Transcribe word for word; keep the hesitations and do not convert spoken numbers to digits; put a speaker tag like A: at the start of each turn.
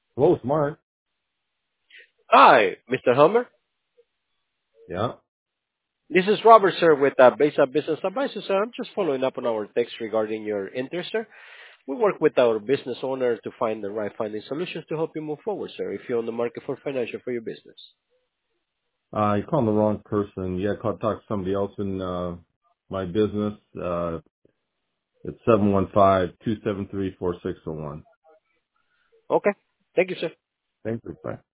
A: Hello, Smart.
B: Hi, Mister Hummer.
A: Yeah.
B: This is Robert, sir, with uh, Besa Business Advisors, sir. I'm just following up on our text regarding your interest, sir. We work with our business owner to find the right funding solutions to help you move forward, sir, if you're on the market for financial for your business.
A: Uh, you called the wrong person. You got to talk to somebody else in, uh, my business. Uh, it's seven one five, two seven three, four six zero one.
B: Okay. Thank you, sir.
A: Thank you. Bye.